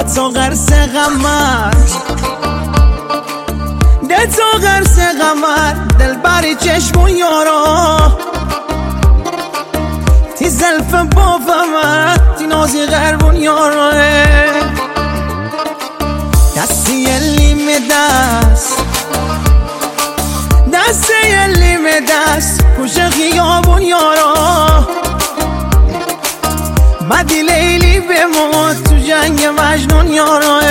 تو غرس قمر ده تو غرس قمر دل بری چشم و یارا تی زلف بافمت تی نازی غربون یارا دستی یلیم دست یلیم دست کش خیابون یارا مدی لیلی بموت تو جنگ مجنون یارا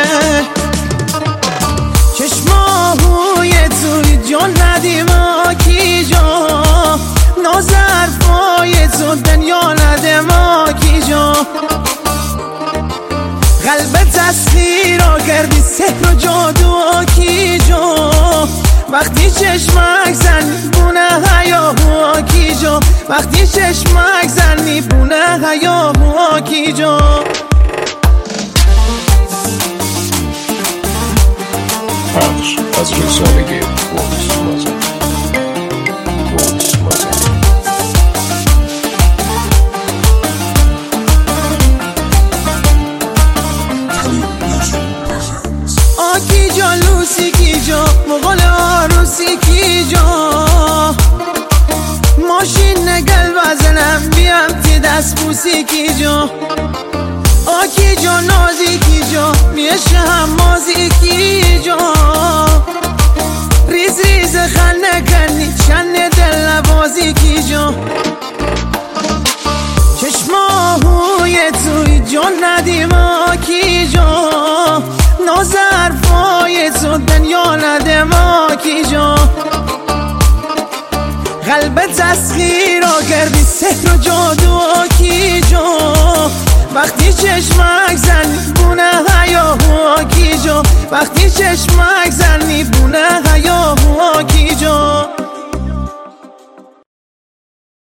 چشماهوی توی جان ندیم آکی جا نازرفای تو دنیا ندیم آکی جا قلب تسخیر را کردی سحر و جادو آکی جا وقتی چشمک زن میبونه حیاهو آکی جا وقتی چشمک زن میبونه حیاهو آکی جا پخش از رسانه بونس مازن آکی جا لوسی کی جا مغال آروسی کی جا ماشین نگل بزنم بیام تی دست بوسی کی جا آکی جا نازی کی جا میشه هم مازی کی جا ریز ریز خنده کنی چند دل نبازی کی جا چشماهوی توی جان ندیم آکی جا نازرفای تو دنیا ندیم آکی جا قلب تسخیر را کردی سحر و جادو آکی جا وقتی چشمک زن میبونه حیاهو آکی جا وقتی چشمک زن میبونه حیاهو